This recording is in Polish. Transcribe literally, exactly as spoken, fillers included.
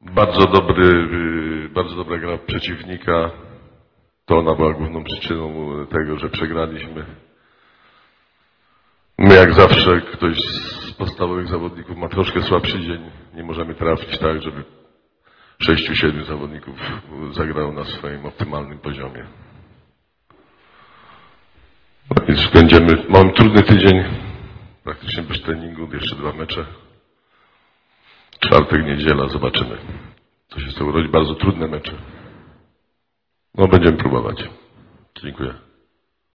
Bardzo dobry, bardzo dobra gra przeciwnika. To ona była główną przyczyną tego, że przegraliśmy. My jak zawsze, ktoś z podstawowych zawodników ma troszkę słabszy dzień. Nie możemy trafić tak, żeby sześciu, siedmiu zawodników zagrało na swoim optymalnym poziomie. No więc będziemy, mamy trudny tydzień, praktycznie bez treningu, jeszcze dwa mecze. Czwartek, niedziela, zobaczymy. To się z tego rodzi bardzo trudne mecze. No będziemy próbować. Dziękuję.